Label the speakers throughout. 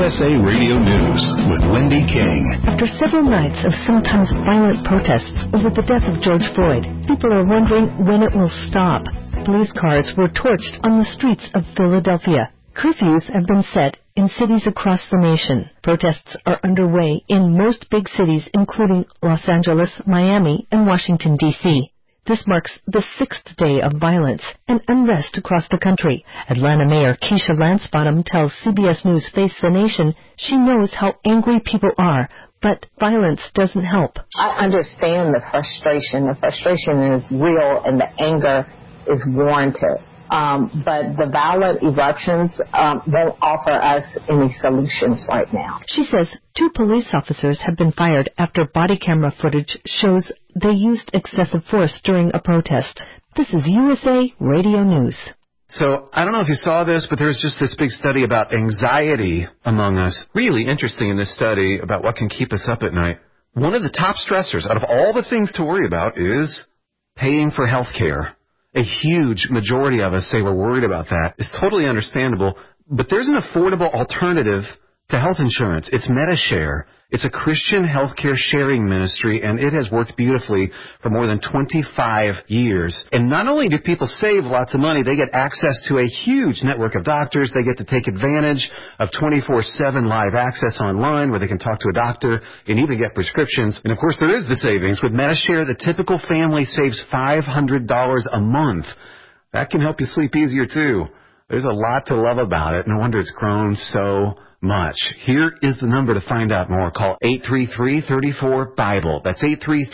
Speaker 1: USA Radio News with Wendy King.
Speaker 2: After several nights of sometimes violent protests over the death of George Floyd, people are wondering when it will stop. Police cars were torched on the streets of Philadelphia. Curfews have been set in cities across the nation. Protests are underway in most big cities, including Los Angeles, Miami, and Washington, D.C. This marks the sixth day of violence and unrest across the country. Atlanta Mayor Keisha Lance-Bottom tells CBS News Face the Nation she knows how angry people are, but violence doesn't help.
Speaker 3: I understand the frustration. The frustration is real and the anger is warranted. But the violent eruptions won't offer us any solutions right now.
Speaker 2: She says 2 police officers have been fired after body camera footage shows they used excessive force during a protest. This is USA Radio News.
Speaker 4: So, I don't know if you saw this, but there's just this big study about anxiety among us. Really interesting in this study about what can keep us up at night. One of the top stressors out of all the things to worry about is paying for health care. A huge majority of us say we're worried about that. It's totally understandable, but there's an affordable alternative to health insurance. It's MediShare. It's a Christian healthcare sharing ministry, and it has worked beautifully for more than 25 years. And not only do people save lots of money, they get access to a huge network of doctors. They get to take advantage of 24/7 live access online where they can talk to a doctor and even get prescriptions. And, of course, there is the savings. With MediShare, the typical family saves $500 a month. That can help you sleep easier, too. There's a lot to love about it. No wonder it's grown so much. Here is the number to find out more. Call 833-34-BIBLE. That's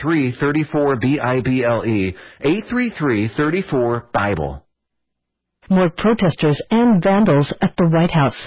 Speaker 4: 833-34-BIBLE. 833-34-BIBLE.
Speaker 2: More protesters and vandals at the White House.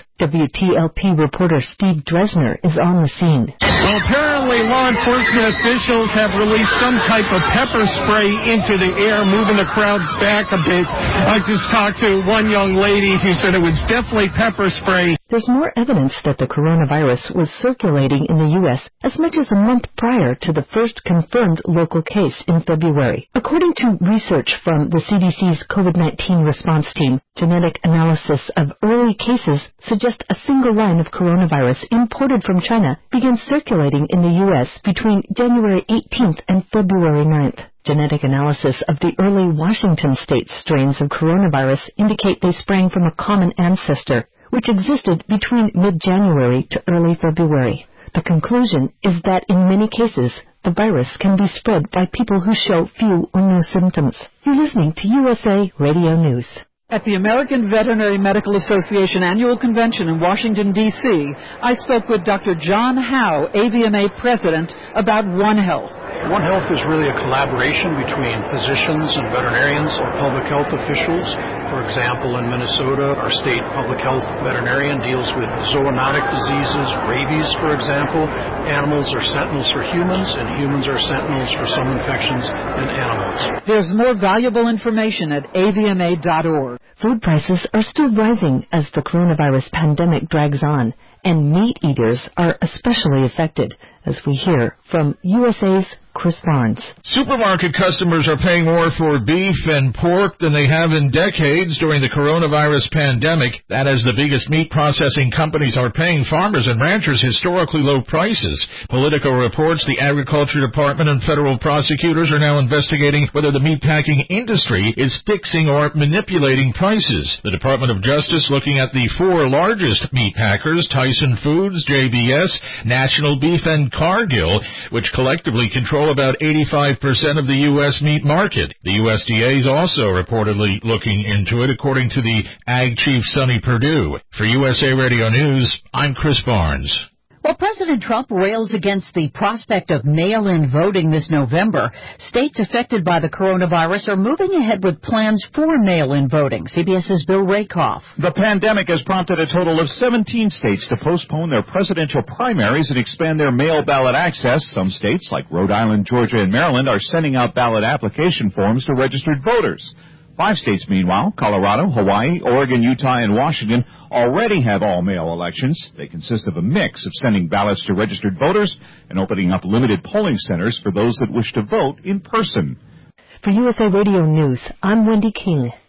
Speaker 2: WTLP reporter Steve Dresner is on the scene.
Speaker 5: Well, apparently law enforcement officials have released some type of pepper spray into the air, moving the crowds back a bit. I just talked to one young lady who said it was definitely pepper spray.
Speaker 2: There's more evidence that the coronavirus was circulating in the U.S. as much as a month prior to the first confirmed local case in February. According to research from the CDC's COVID-19 response team, genetic analysis of early cases suggests a single line of coronavirus imported from China began circulating in the U.S. between January 18th and February 9th. Genetic analysis of the early Washington state strains of coronavirus indicate they sprang from a common ancestor, which existed between mid-January to early February. The conclusion is that in many cases, the virus can be spread by people who show few or no symptoms. You're listening to USA Radio News.
Speaker 6: At the American Veterinary Medical Association Annual Convention in Washington, D.C., I spoke with Dr. John Howe, AVMA President, about One Health.
Speaker 7: One Health is really a collaboration between physicians and veterinarians or public health officials. For example, in Minnesota, our state public health veterinarian deals with zoonotic diseases, rabies, for example. Animals are sentinels for humans, and humans are sentinels for some infections in animals.
Speaker 6: There's more valuable information at avma.org.
Speaker 2: Food prices are still rising as the coronavirus pandemic drags on, and meat eaters are especially affected, as we hear from USA's Chris Barnes.
Speaker 8: Supermarket customers are paying more for beef and pork than they have in decades during the coronavirus pandemic. That as the biggest meat processing companies are paying farmers and ranchers historically low prices. Politico reports the Agriculture Department and federal prosecutors are now investigating whether the meatpacking industry is fixing or manipulating prices. The Department of Justice looking at the 4 largest meat packers, Tyson Foods, JBS, National Beef, and Cargill, which collectively control about 85% of the U.S. meat market. The USDA is also reportedly looking into it, according to the Ag Chief Sonny Perdue. For USA Radio News, I'm Chris Barnes.
Speaker 9: Well, President Trump rails against the prospect of mail-in voting this November. States affected by the coronavirus are moving ahead with plans for mail-in voting. CBS's Bill Rakoff.
Speaker 10: The pandemic has prompted a total of 17 states to postpone their presidential primaries and expand their mail ballot access. Some states, like Rhode Island, Georgia, and Maryland, are sending out ballot application forms to registered voters. 5 states, meanwhile, Colorado, Hawaii, Oregon, Utah, and Washington, already have all-mail elections. They consist of a mix of sending ballots to registered voters and opening up limited polling centers for those that wish to vote in person.
Speaker 2: For USA Radio News, I'm Wendy King.